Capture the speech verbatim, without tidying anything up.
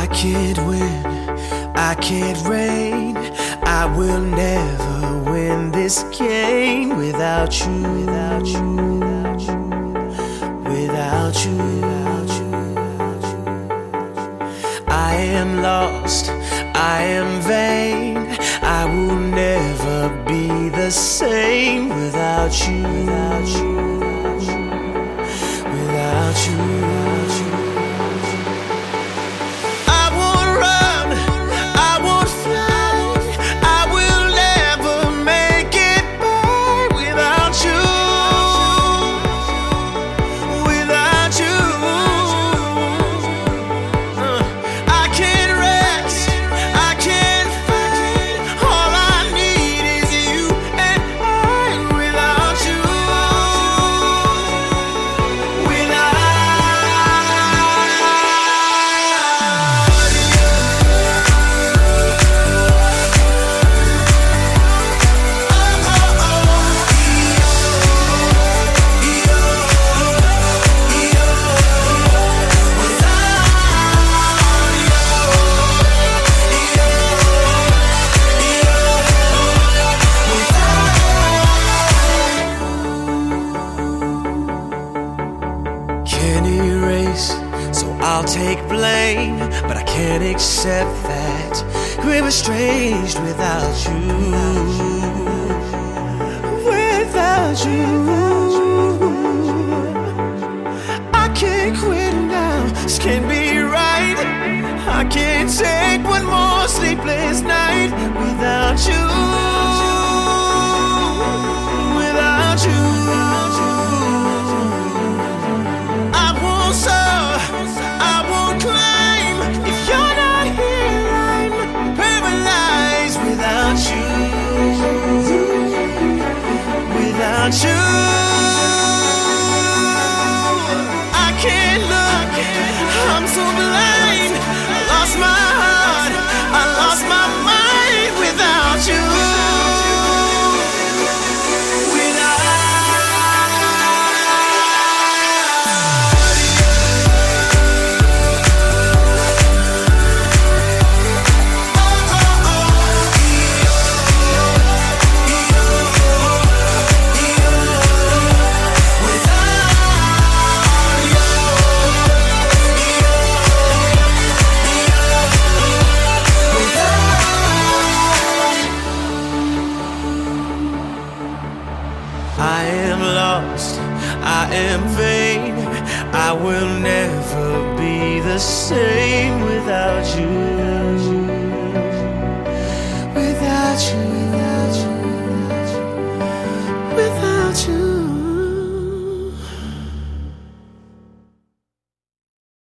I can't win, I can't reign. I will never win this game without you, without you, without you, without you, without you. I am lost, I am vain. I will never be the same without you, without you, without you, without you. I won't run, I won't fly. I will never make it by without you, without you. Uh, I can't rest, I can't fight. All I need is you and I without you, without can't erase, so I'll take blame, but I can't accept that we're estranged without you, without you. I can't quit now, this can't be right. I can't take one more sleepless night without you, without you. I won't soar, I won't climb. If you're not here, I'm paralyzed without you, without you. I can't look, I'm so blind. I lost my heart, I lost my mind without you, I am lost, I am vain. I will never be the same